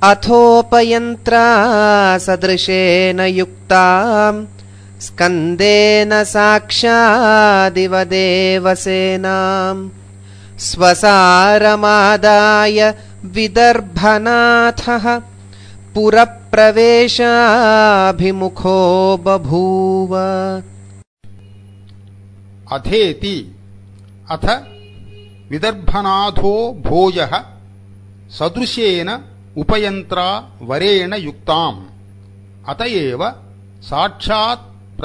अथोपयन्त्रा सदृशेन युक्ताम् स्कन्देन साक्षादिव देवसेनाम् स्वसारमादाय विदर्भनाथः पुरप्रवेशाभिमुखो बभूव। अथेति अथ विदर्भनाथो भोजः सदृशेन उपयन्त्रा वरेण युक्ताम् अतएव साक्षात्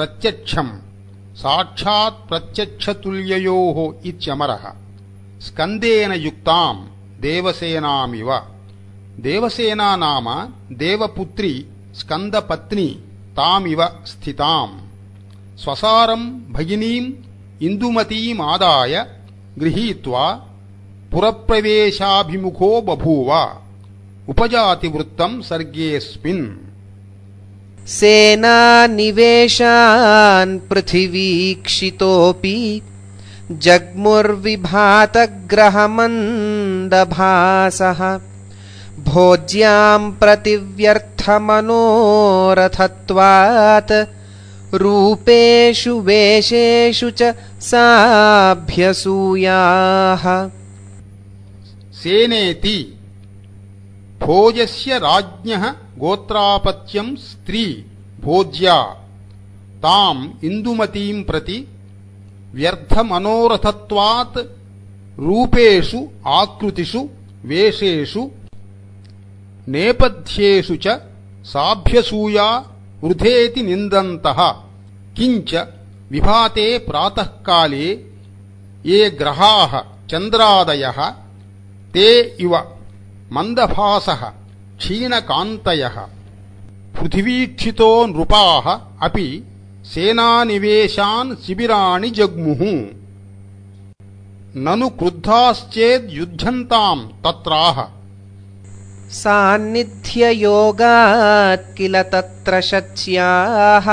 प्रत्यक्षतुल्ययोः इत्यमरः स्कन्देन युक्ताम् देवसेनामिव। देवसेना नाम देवपुत्री स्कन्दपत्नी तामिव स्थिताम् स्वसारम् भगिनीम् इन्दुमतीमादाय गृहीत्वा पुरप्रवेशाभिमुखो बभूव। उपजातिवृत्तम् सर्गेऽस्मिन्। सेनानिवेशान् पृथिवीक्षितोऽपि जग्मुर्विभातग्रहमन्दभासः भोज्याम् प्रतिव्यर्थमनोरथत्वात् रूपेषु वेशेषु च साभ्यसूयाः। सेनेति भोजस्य राज्ञः गोत्रापत्यम् स्त्री भोज्या ताम् इन्दुमतीम् प्रति व्यर्थमनोरथत्वात् रूपेषु आकृतिषु वेशेषु नेपथ्येषु च साभ्यसूया वृथेति निन्दन्तः। किञ्च विभाते प्रातःकाले ये ग्रहाः चन्द्रादयः ते इव मन्दभासः क्षीणकान्तयः पृथिवीक्षितो नृपाः अपि सेनानिवेशान् शिबिराणि जग्मुः। ननु क्रुद्धाश्चेद्युध्यन्ताम् तत्राह। सान्निध्ययोगात् किल तत्र शच्याः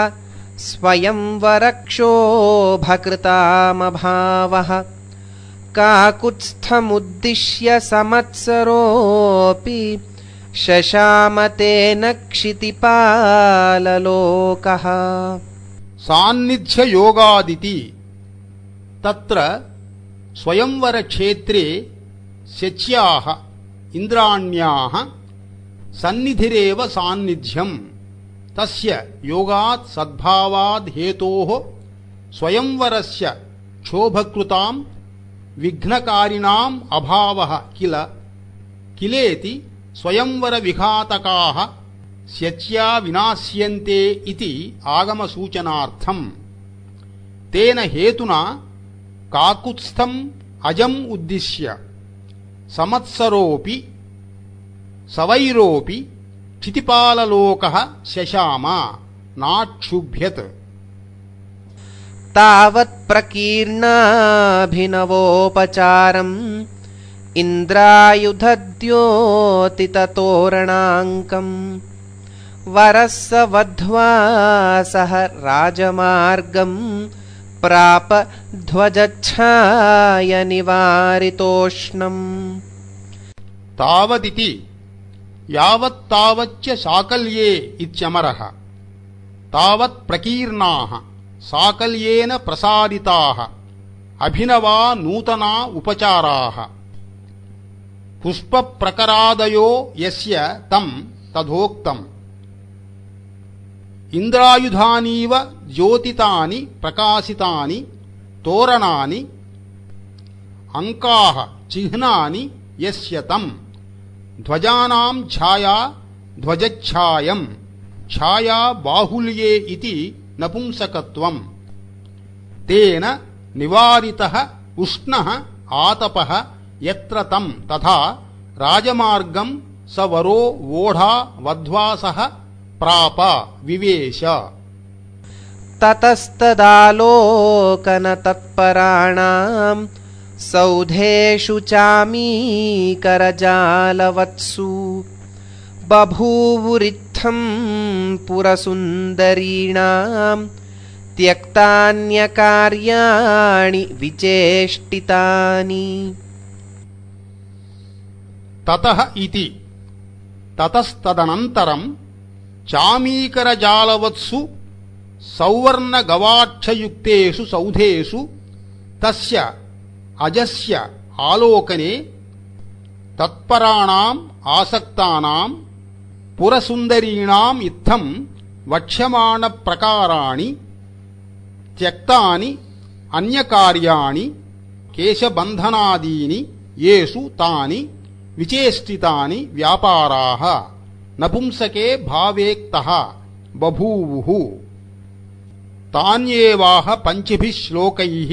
स्वयंवरक्षोभकृतामभावः काकुत्स्थमुद्दिश्य संवत्सरोऽपि शशामतेन क्षितिपाललोकः। सान्निध्ययोगादिति तत्र स्वयंवरक्षेत्रे शच्याः इन्द्राण्याः सन्निधिरेव सान्निध्यम् तस्य योगात् सद्भावाद् हेतोः स्वयंवरस्य क्षोभकृताम् विघ्नकारिणाम् अभावः किलेति स्वयंवरविघातकाः शच्या विनाश्यन्ते इति आगमसूचनार्थम्। तेन हेतुना काकुत्स्थम् अजम् उद्दिश्य संवत्सरोऽपि सवैरोऽपि क्षितिपाललोकः शशाम नाक्षुभ्यत्। तावत्प्रकीर्णाभिनवोपचारम् इन्द्रायुधद्योतिततोरणाङ्कम् वरः स वध्वा सह राजमार्गम् प्राप ध्वजच्छायनिवारितोष्णम्। तावदिति यावत्तावच्च साकल्ये इत्यमरः। तावत्प्रकीर्णाः साकल्येन प्रसादिताः अभिनवा नूतना उपचाराः पुष्पप्रकरादयो यस्य तम् तथोक्तम्। इन्द्रायुधानीव ज्योतितानि प्रकाशितानि तोरणानि अंकाः चिह्नानि यस्य तम्। ध्वजानाम् छाया ध्वजच्छायम् छाया बाहुल्ये इति नपुंसकत्वम्। तेन निवारितः उष्णः आतपः यत्र तम् तथा राजमार्गम् स वरो वोढा वध्वा सह प्राप विवेश। ततस्तदालोकनतत्पराणाम् सौधेषु चामीकरजालवत्सु बभूवुरित्थम् पुरसुन्दरीणाम् त्यक्तान्यकार्याणि विचेष्टितानि। ततः इति తతస్తదనంతరం చామీకరజాలవత్సు సౌవర్ణగవాక్షయుక్తేషు సౌధేషు తస్య అజస్య ఆలోకనే తత్పరాణాం ఆసక్తానాం పురసుందరీణాం ఇత్థం వక్ష్యమాణ ప్రకారాణి త్యక్తాని అన్యకార్యాణి కేశబంధనాదీని యేషు తాని విచేష్టితాని వ్యాపారాః నపుంసకే భావేక్తః బభూవుః తాన్యేవాహ పంచభిః శ్లోకైః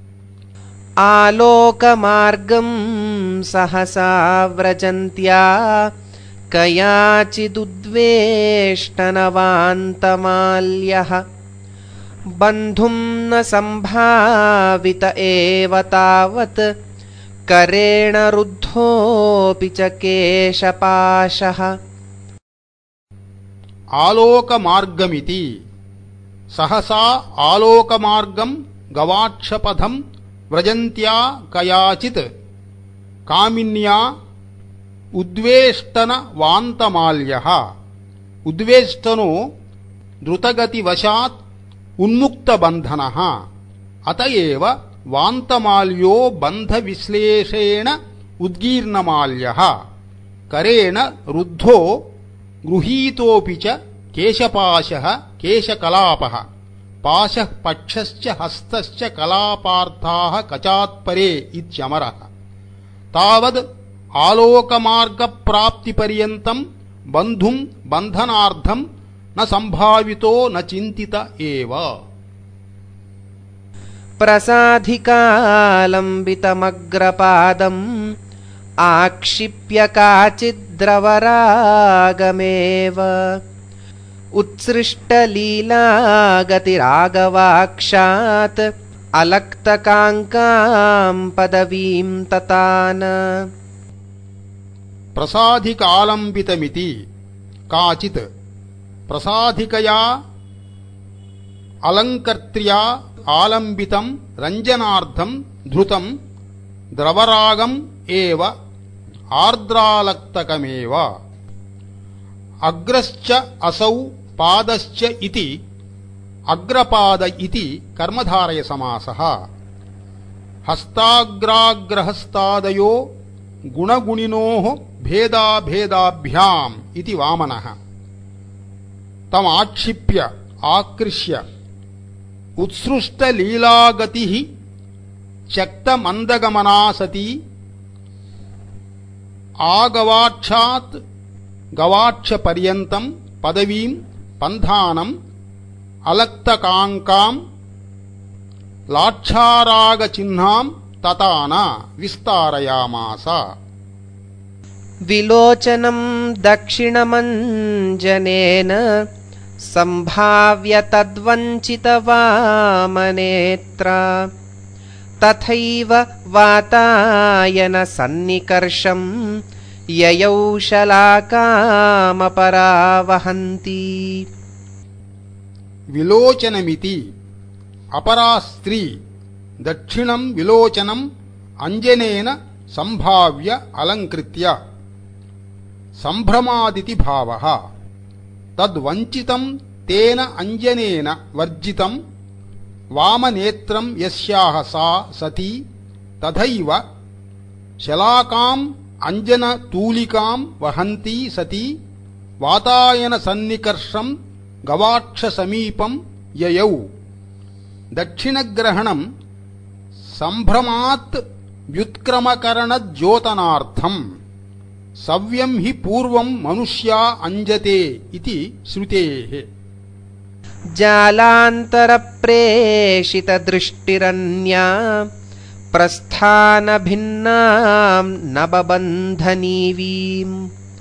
ఆలోకమార్గం సహసా వ్రజంత్యా కయాచిదుద్వేష్టనవాంతమాల్యః బంధుం న సంభావిత ఏవ తావత్ కరేణ రుద్ధోపి చ కేశపాశః ఆలోకమార్గమితి సహసా ఆలోకమార్గం గవాక్షపథం వ్రజంత్యా కయాచిత్ కామిన్యా ఉద్వేష్టన వాంతమాల్యః ఉద్వేష్టనో ద్రుతగతివశాత్ ఉన్ముక్తబంధనః అత ఏవ వాంతమాల్యో బంధవిశ్లేషేణ ఉద్గీర్ణమాల్యః కరేణ రుద్ధో గృహీతోపి చ కేశపాశః కేశకలాపః పాశః పక్షశ్చ హస్తశ్చ కలాపార్థాః కచాత్పరే ఇత్యమరః తావద్ ఆలోకమార్గప్రాప్తిపర్యంతం బంధుం బంధనార్థం న సంభావితో న చింతిత ఏవ ప్రసాధికాలంబితమగ్రపాదం ఆక్షిప్య కాచిద్రవరాగమేవ ఉత్సృష్టలీలాగతిరాగవాక్షాత్ అలక్తకాంకాం పదవీం తతాన ప్రసాధికాలంబితమితి కాచిత్ ప్రసాధికయా అలంకర్త్ర్యా ఆలంబితం రంజనార్థం ధృతం ద్రవరాగం ఏవ ఆర్ద్రాలక్తకమేవ అగ్రశ్చ అసౌ పాదశ్చ ఇతి అగ్రపాద ఇతి కర్మధారయ సమాసః హస్తాగ్రాగ్రహస్తాదయో గుణగుణినోః భేదాభేదాభ్యాం ఇతి వామనః తమాక్షిప్య ఆకృష్య ఉత్సృష్టలీలాగతిః చక్తమందగమనా సతీ ఆగవాక్షాత్ గవాక్షపర్యంతం పదవీం పంధానం అలక్తకాంకాం లాక్షారాగచిహ్నాం తతాన విస్తారయామాస విలోచనం దక్షిణమంజనేన సంభావ్య తద్వంచితవామనేత్ర తథైవ వాతాయన సన్నికర్షం యయౌ శలాకామపరావహంతి విలోచనమితి అపరా స్త్రీ దక్షిణం విలోచనం అంజనేన సంభావ్య అలంకృత్య సంభ్రమాదితి భావః తద్వంచితం తేన అంజనేన వర్జితం వామనేత్రం యస్యాః సా సతీ తథైవ శలాకాం అంజనతూలికాం వహంతి సతీ వాతాయన సన్నికర్షం గవాక్షసమీపం యయౌ దక్షిణగ్రహణం సంభ్రమాత్ వ్యుత్క్రమకరణద్యోతనార్థం సవ్యం హి పూర్వం మనుష్యా అంజతే ఇతి శ్రుతేః జాలాంతరప్రేషితదృష్టిరన్యా ప్రస్థానభిన్నాం నబబంధనీవీం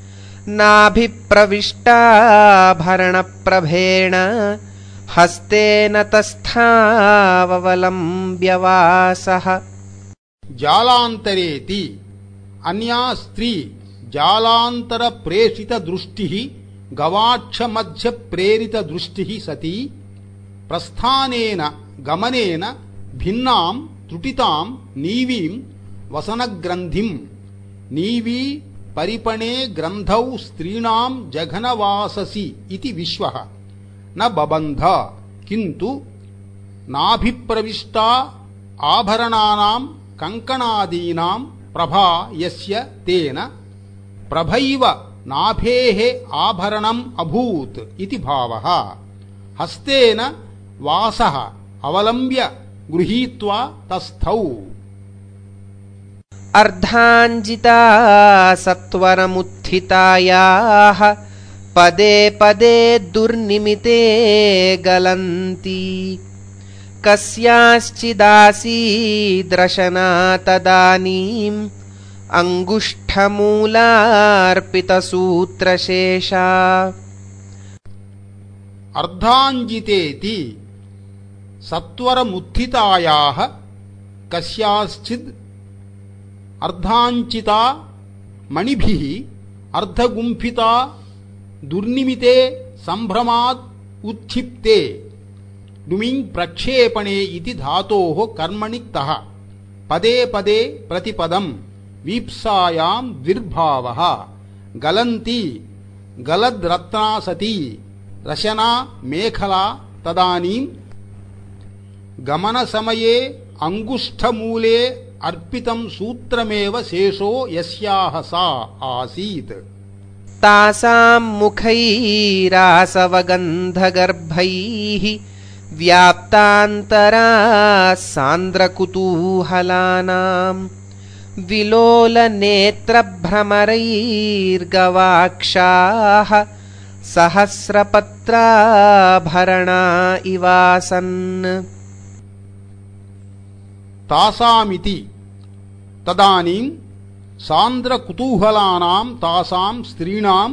నాభిప్రవిష్టాభరణప్రభేణ హస్తేన తస్థావవలంబ్యవాసః జాలాంతరేతి అన్యా స్త్రీ జాలాంతర ప్రేషిత దృష్టి గవాక్ష మధ్య ప్రేరిత దృష్టి సతీ ప్రస్థానేన గమనేన భిన్నాం త్రుటితాం నీవీం వసనగ్రంథిం నీవీ परिपणे ग्रन्थौ स्त्रीणां जघनवाससि इति विश्वः न बबन्ध किन्तु नाभिप्रविष्टा आभरणानां कंकणादीनां प्रभा यस्य तेन प्रभैव नाभेः आभरणम् अभूत् इति भावः। हस्तेन वासः अवलम्ब्य गृहीत्वा तस्थौ अर्धाञ्जिता सत्वरमुत्थितायाः पदे पदे दुर्निमिते गलन्ति कस्याश्चिदासीद्रशना तदानीम् अंगुष्ठमूलार्पितसूत्रशेषा। अर्धाञ्जितेति सत्वरमुत्थितायाः कस्याश्चिद् अर्धाञ्चिता मणिभिः अर्धगुम्फिता दुर्निमिते संभ्रमात् उत्क्षिप्ते डुमिंग प्रक्षेपणे इति धातोः कर्मणि क्तः पदे पदे प्रतिपदं वीप्सायां द्विर्भावः। गलन्ति गलद्रत्नासती रशना मेखला तदानीं गमनसमये अंगुष्ठमूले अर्पितं सूत्रमेव शेषो यस्याः सा आसीत्। तासां मुखैरासवगन्धगर्भैः व्याप्तान्तरा सान्द्रकुतूहलानां विलोलनेत्रभ्रमरैर्गवाक्षाः सहस्रपत्राभरणा इवासन्। तासामिति तदानीं सान्द्रकुतूहलानां तासां स्त्रीणाम्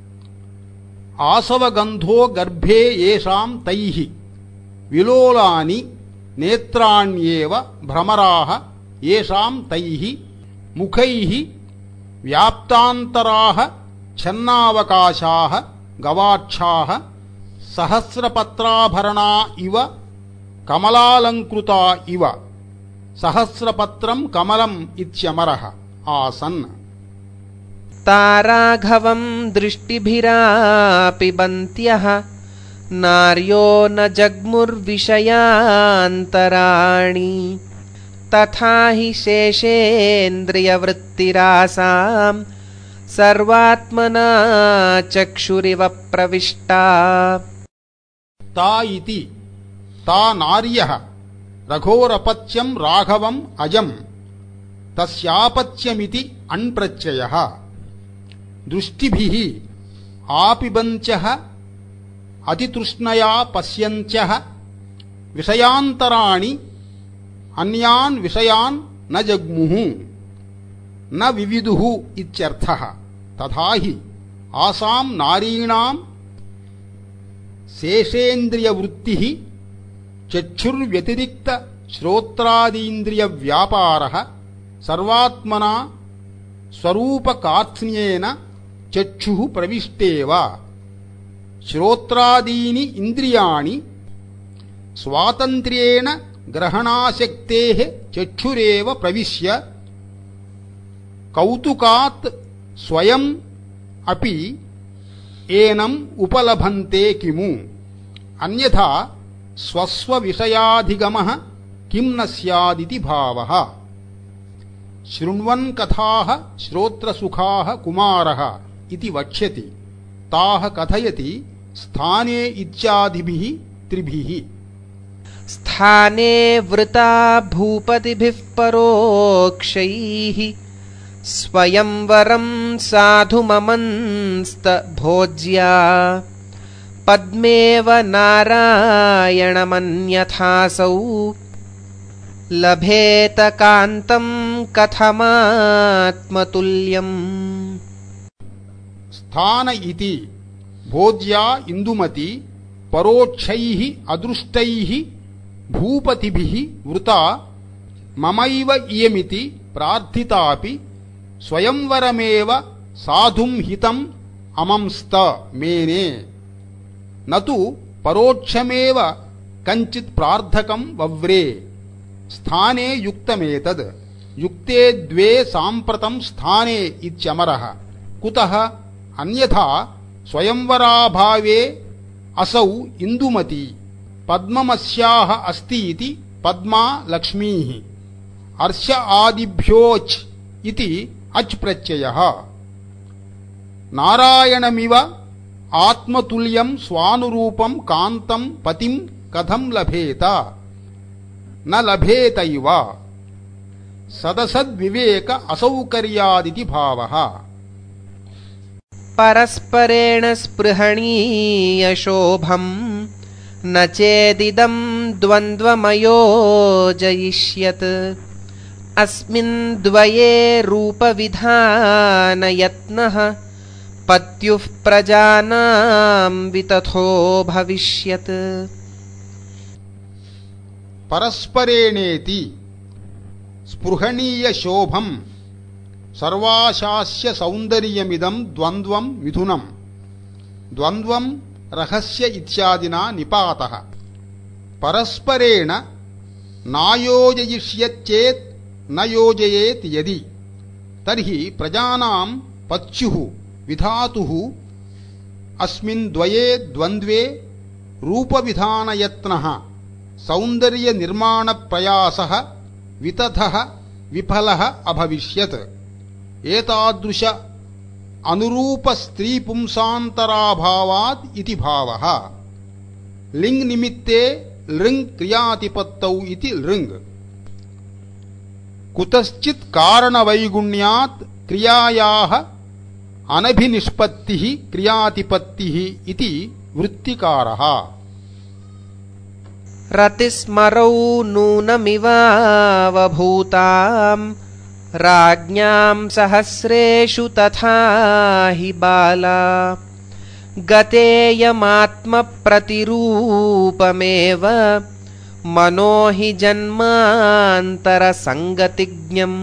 आसवगन्धो गर्भे येषां तैः विलोलानि नेत्राण्येव भ्रमराः येषां तैः मुखैः व्याप्तान्तराः छन्नावकाशाः गवाक्षाः सहस्रपत्राभरणा इव कमलालंकृता इव सहस्रपत्रं कमलम् इत्यमरः आसन्। ताराघवं दृष्टिभिरापि बन्त्यः नार्यो न जग्मुर्विषयान्तराणि तथा हि शेषेन्द्रियवृत्तिरासां सर्वात्मना चक्षुरिव प्रविष्टा। ता इति ता नार्यः रघोरपत्यं राघवम् अजम् तस्यापत्यमिति अण्प्रत्ययः। दृष्टिभिः आपिबन्त्यः अतितृष्णया पश्यन्त्यः विषयान्तराणि अन्यान् विषयान् न जग्मुः न विविदुः इत्यर्थः। तथा हि आसां नारीणां शेषेन्द्रियवृत्तिः चक्षुर्व्यतिरिक्त श्रोत्रादीन्द्रियव्यापारः सर्वात्मना स्वरूपकार्त्स्न्येन चक्षुः प्रविष्टेव। श्रोत्रादीनि इन्द्रियाणि स्वातन्त्र्येण ग्रहणाशक्तेः चक्षुरेव प्रविश्य कौतुकात् स्वयम् अपि एनम् उपलभन्ते किमु। अन्यथा स्वस्वविषयाधिगमः किं न स्यादिति भावः। शृण्वन् कथाः श्रोत्रसुखाः कुमारः इति वक्ष्यति ताः कथयति स्थाने इत्यादिभिः त्रिभिः। स्थाने वृता भूपतिभिः परोक्षैः स्वयंवरं साधुममंस्त भोज्या पद्मेव नारायणमन्यथासौ लभेत कान्तं कथमात्मतुल्यम्। स्थान इति भोज्या इंदुमती परोक्षैः अदृष्टैः भूपतिभिः वृता ममैव इयमिति प्रार्थितापि स्वयंवरमेव साधुं हितम् अमंस्त मेने न तु परोक्षमेव कञ्चित् प्रार्थकं वव्रे। स्थाने युक्तमेतद् युक्ते द्वे साम्प्रतं स्थाने इत्यमरः कुतः अन्यथा स्वयंवराभावे असौ इन्दुमती पद्ममस्याः अस्ति इति पद्मा लक्ष्मीः अर्ष आदिभ्योच् इति अच् प्रत्ययः नारायणमिव आत्मतुल्यं स्वानुरूपं कान्तं पतिं कथं लभेत न लभेतैव सदसद्विवेक असौकर्यादिति भावः परस्परेण स्पृहणीयशोभम् न चेदिदं द्वन्द्वमयोजयिष्यत् अस्मिन् द्वये रूपविधानयत्नः पत्युः प्रजानां वितथो भविष्यत् परस्परेणेति स्पृहणीयशोभं सर्वाशास्य सौन्दर्यमिदं द्वन्द्वं मिथुनं द्वन्द्वं रहस्य इत्यादिना निपातः परस्परेण नायोजयिष्यच्चेत् न योजयेत् यदि तर्हि प्रजानां पत्युः विधातुः अस्मिन् द्वये द्वन्द्वे रूपविधानयत्नः सौन्दर्यनिर्माणप्रयासः वितथः विफलः अभविष्यत् एतादृश अनुरूपस्त्रीपुंसान्तराभावात् इति भावः लिङ् निमित्ते लृङ् क्रियातिपत्तौ इति लृङ् कुतश्चित् कारणवैगुण्यात् क्रियायाः अनभिनिष्पत्तिः क्रियातिपत्तिः इति वृत्तिकारः रतिस्मरौ नूनमिवावभूताम् राज्ञां सहस्रेषु तथा हि बाला गतेयमात्मप्रतिरूपमेव मनो हि जन्मान्तरसङ्गतिज्ञम्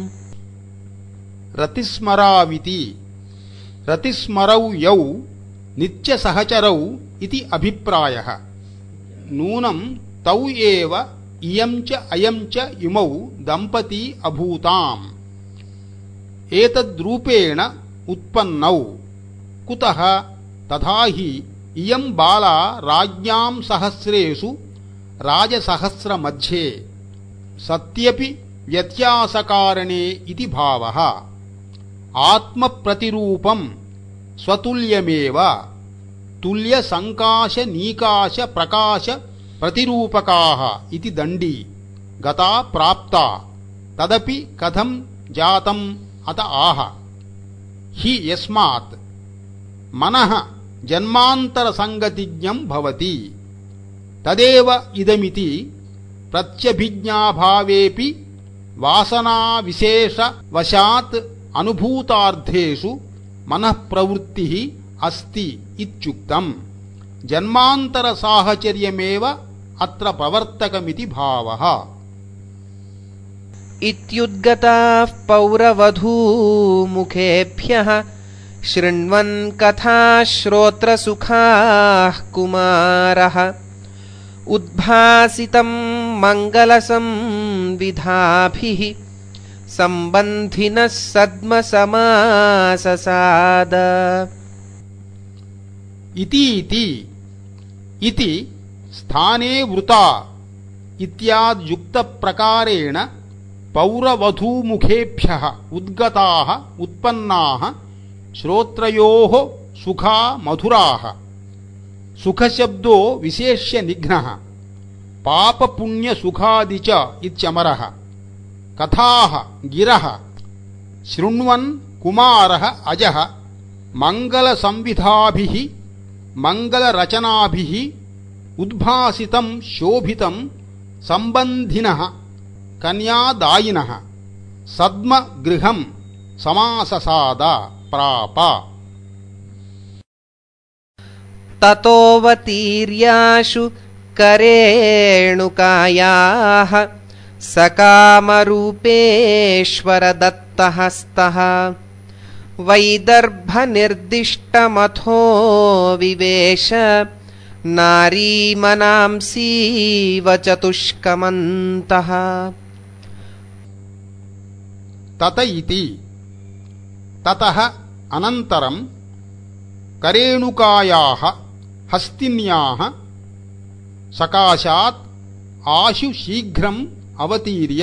रतिस्मराविति रतिस्मरौ यौ नित्यसहचरौ इति अभिप्रायः नूनं तौ एव इयं च अयं च इमौ दम्पती अभूताम् एतद्रूपेण उत्पन्नौ कुतः तथा हि इयं बाला राज्ञां सहस्रेषु राजसहस्रमध्ये सत्यपि व्यत्यासकारणे इति भावः आत्मप्रतिरूपं स्वतुल्यमेव तुल्यसङ्काशनीकाशप्रकाश प्रतिरूपकाः इति दण्डी गता प्राप्ता तदपि कथं जातम् अत आह हि यस्मात् मनः जन्मान्तरसङ्गतिज्ञं भवति तदेव इदमिति प्रत्यभिज्ञाभावेऽपि वासनाविशेषवशात् अनुभूतार्थेषु मनःप्रवृत्तिः अस्ति इत्युक्तम् जन्मान्तरसाहचर्यमेव अत्र प्रवर्तकमिति भावः इत्युद्गताः पौरवधूमुखेभ्यः शृण्वन् कथाश्रोत्रसुखाः कुमारः उद्भासितं मङ्गलसंविधाभिः सम्बन्धिनः सद्मसमाससाद इति स्थाने वृता इत्याद्युक्तप्रकारेण पौरवधूमुखेभ्यः उद्गताः उत्पन्नाः श्रोत्रयोः सुखा मधुराः सुखशब्दो विशेष्य निघ्नः पापपुण्यसुखादि च इत्यमरः कथाः गिरः शृण्वन् कुमारः अजः मङ्गलसंविधाभिः मङ्गलरचनाभिः उद्भासितं शोभितं सम्बन्धिनः कन्यादायिनः सद्मगृहं समाससाद प्राप ततोऽवतीर्याशु करेणुकायाः सकामरूपेश्वरदत्तहस्तः वैदर्भनिर्दिष्टमथो विवेश नारीमनांसीव चतुष्कमन्तः तत इति ततः అనంతరం కరేణుకాయాః హస్తిన్యాః సకాశాత్ ఆశు శీఘ్రం అవతీర్య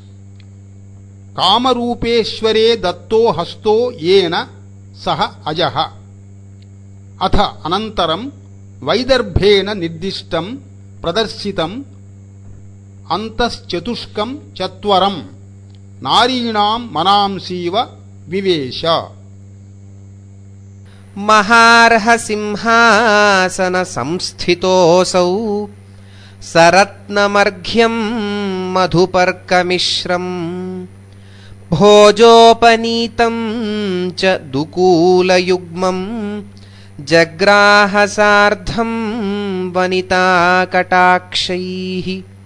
కామరూపేశ్వరే దత్తో హస్తో ఏన సహ అజః అథ అనంతరం వైదర్భేణ నిర్దిష్టం ప్రదర్శితం అంతశ్చతుష్కం చత్వరం నారీణాం మనాంసీవ వివేశ. మహార్హసింహాసన సంస్థితోऽసౌ సరత్నమర్ఘ్యం మధుపర్కమిశ్రం భోజోపనీతం చ దుకూలయుగ్మం జగ్రాహ సార్ధం వనితాకటాక్షైః.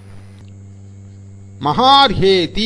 మహార్హేతి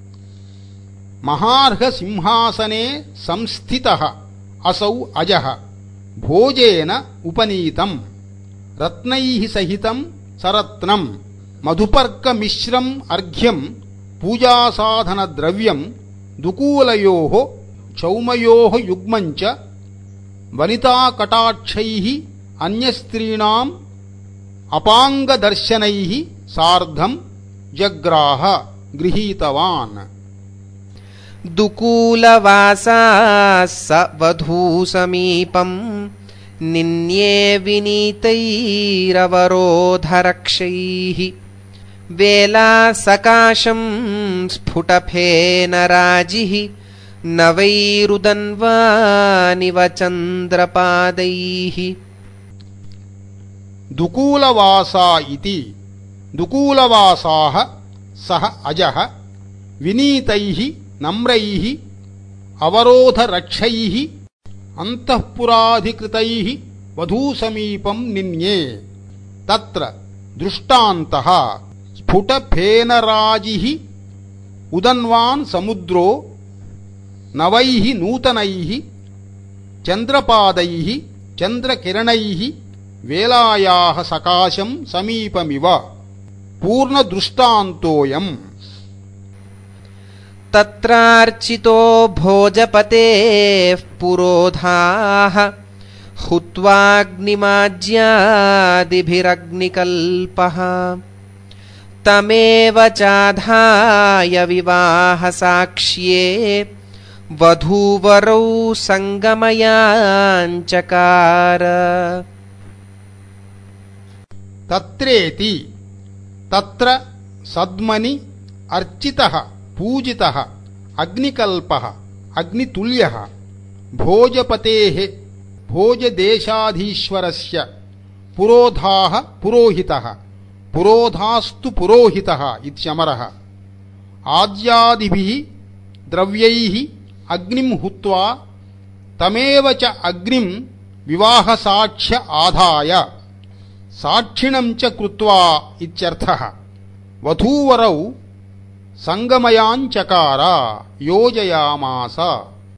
మహార్హసింహాసనే సంస్థితః అసౌ అజః భోజేన ఉపనీతం రత్నైః సహితం సరత్నం మధుపర్కమిశ్రం అర్ఘ్యం పూజాసాధనద్రవ్యం దుకూలయోః చౌమయోః యుగ్మం చ వనితాకటాక్షైః అన్యస్త్రీణాం అపాంగదర్శనైః సార్ధం జగ్రాహ గృహీతవాన్. దుకూలవాసాః స వధూసమీపం నిన్యే వినీతైరవరోధరక్షైః వేలాసకాశం స్ఫుటఫేనరాజిః నవైరుదన్వానివ చంద్రపాదైః. దుకూలవాసా ఇతి దుకూలవాసాః సహ అజః వినీతైః నమ్రైః అవరోధరక్షైః అంతఃపురాధికృతైః వధూసమీపం నిన్యే తత్ర దృష్టాంతః స్ఫుటఫేనరాజిః ఉదన్వాన్ సముద్రో నవైః నూతనైః చంద్రపాదైః చంద్రకిరణైః వేలాయాః సకాశం సమీపమివ పూర్ణదృష్టాంతోయం. తత్రార్చితో భోజపతేః పురోధాః హుత్వాగ్నిమాజ్యాదిభిరగ్నికల్పః తమేవ చాధాయ వివాహసాక్ష్యే వధూవరౌ సంగమయాంచకార. తత్రేతి తత్ర సద్మని అర్చితః పూజితః అగ్నికల్పః అగ్నితుల్యః భోజపతేః భోజదేశాధీశ్వరస్య పురోధాః పురోహితః పురోధాస్తు పురోహితః ఇత్యమరః ఆద్యాదిభిః ద్రవ్యైః అగ్నిం హుత్వా తమేవ చ అగ్నిం వివాహసాక్ష్య ఆదాయ సాక్షిణం చ కృత్వా ఇత్యర్థః. వధూవరౌ సంగమయాంచకార యోజయామాస.